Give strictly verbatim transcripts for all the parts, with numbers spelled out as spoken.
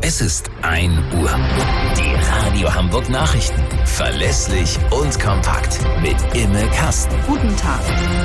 Es ist ein Uhr. Die Radio Hamburg Nachrichten. Verlässlich und kompakt. Mit Imme Kasten. Guten Tag.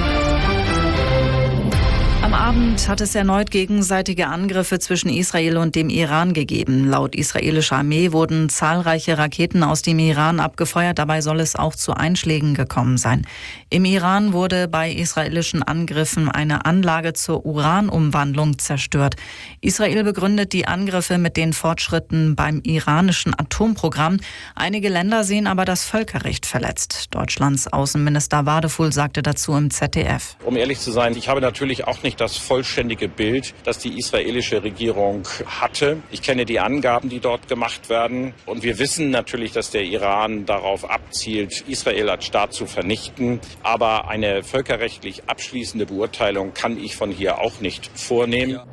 Am Abend hat es erneut gegenseitige Angriffe zwischen Israel und dem Iran gegeben. Laut israelischer Armee wurden zahlreiche Raketen aus dem Iran abgefeuert. Dabei soll es auch zu Einschlägen gekommen sein. Im Iran wurde bei israelischen Angriffen eine Anlage zur Uranumwandlung zerstört. Israel begründet die Angriffe mit den Fortschritten beim iranischen Atomprogramm. Einige Länder sehen aber das Völkerrecht verletzt. Deutschlands Außenminister Wadefuhl sagte dazu im Z D F. Um ehrlich zu sein, ich habe natürlich auch nicht das vollständige Bild, das die israelische Regierung hatte. Ich kenne die Angaben, die dort gemacht werden. Und wir wissen natürlich, dass der Iran darauf abzielt, Israel als Staat zu vernichten. Aber eine völkerrechtlich abschließende Beurteilung kann ich von hier auch nicht vornehmen. Ja.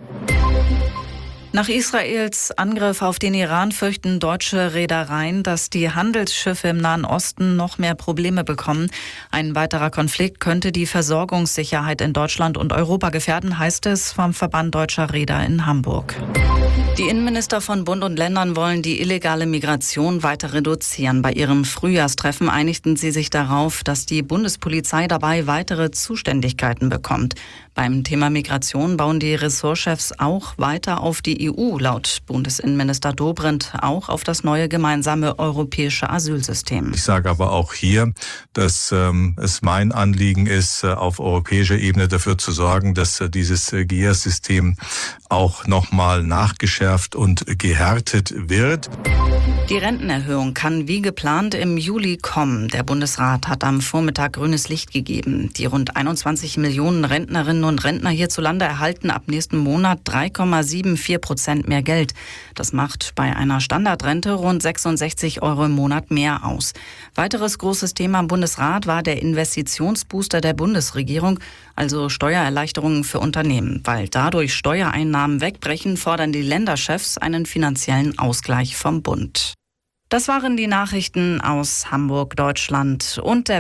Nach Israels Angriff auf den Iran fürchten deutsche Reedereien, dass die Handelsschiffe im Nahen Osten noch mehr Probleme bekommen. Ein weiterer Konflikt könnte die Versorgungssicherheit in Deutschland und Europa gefährden, heißt es vom Verband Deutscher Reeder in Hamburg. Die Innenminister von Bund und Ländern wollen die illegale Migration weiter reduzieren. Bei ihrem Frühjahrstreffen einigten sie sich darauf, dass die Bundespolizei dabei weitere Zuständigkeiten bekommt. Beim Thema Migration bauen die Ressortchefs auch weiter auf die E U, laut Bundesinnenminister Dobrindt auch auf das neue gemeinsame europäische Asylsystem. Ich sage aber auch hier, dass ähm, es mein Anliegen ist, auf europäischer Ebene dafür zu sorgen, dass äh, dieses äh, G I A-System auch nochmal nachgeschärft und gehärtet wird. Die Rentenerhöhung kann wie geplant im Juli kommen. Der Bundesrat hat am Vormittag grünes Licht gegeben. Die rund einundzwanzig Millionen Rentnerinnen und Rentner hierzulande erhalten ab nächsten Monat drei Komma vierundsiebzig Prozent mehr Geld. Das macht bei einer Standardrente rund sechsundsechzig Euro im Monat mehr aus. Weiteres großes Thema im Bundesrat war der Investitionsbooster der Bundesregierung, also Steuererleichterungen für Unternehmen. Weil dadurch Steuereinnahmen wegbrechen, fordern die Länderchefs einen finanziellen Ausgleich vom Bund. Das waren die Nachrichten aus Hamburg, Deutschland und der